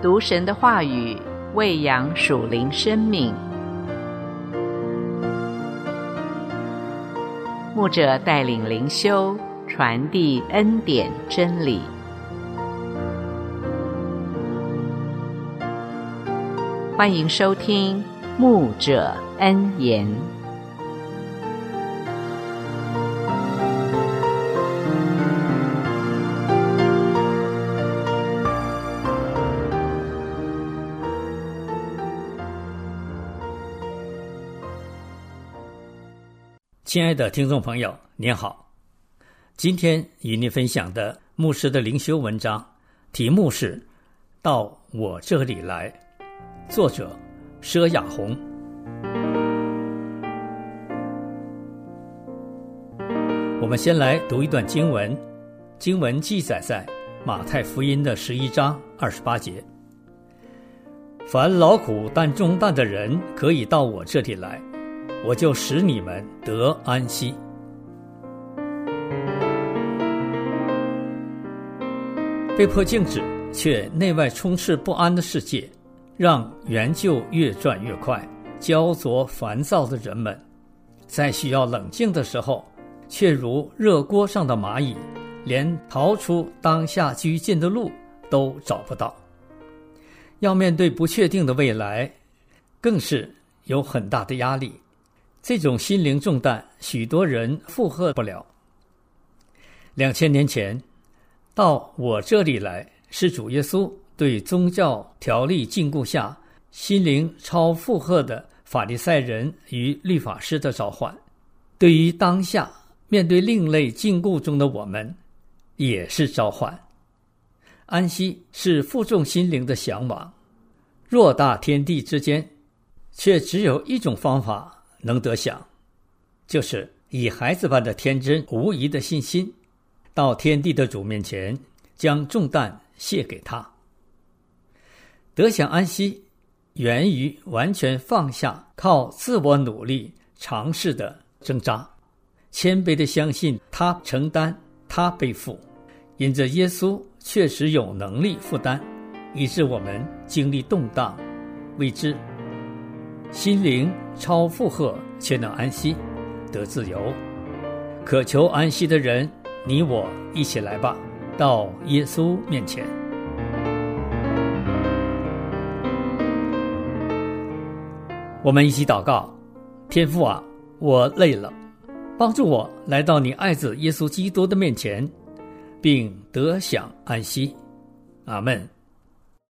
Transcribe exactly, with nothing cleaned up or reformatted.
读神的话语，喂养属灵生命。牧者带领灵修，传递恩典真理。欢迎收听牧者恩言。 亲爱的听众朋友，您好，今天与您分享的牧师的灵修文章，题目是到我这里来，作者佘雅红。我们先来读一段经文，经文记载在马太福音的十一章二十八节。凡劳苦担重担的人，可以到我这里来，我就使你们得安息。被迫静止却内外充斥不安的世界，让援救越转越快，焦灼烦躁的人们，在需要冷静的时候，却如热锅上的蚂蚁，连逃出当下拘禁的路都找不到。要面对不确定的未来，更是有很大的压力。这种心灵重担，许多人负荷不了。两千年前，到我这里来，是主耶稣对宗教条例禁锢下心灵超负荷的法利赛人与律法师的召唤。对于当下面对另类禁锢中的我们，也是召唤。安息是负重心灵的向往，偌大天地之间，却只有一种方法能得享，就是以孩子般的天真无疑的信心，到天地的主面前，将重担卸给他。得享安息，源于完全放下靠自我努力尝试的挣扎，谦卑的相信他承担，他背负，因着耶稣确实有能力负担，以致我们经历动荡未知，心灵超负荷却能安息得自由。渴求安息的人，你我一起来吧，到耶稣面前。我们一起祷告。天父啊，我累了，帮助我来到你爱子耶稣基督的面前，并得享安息。阿们。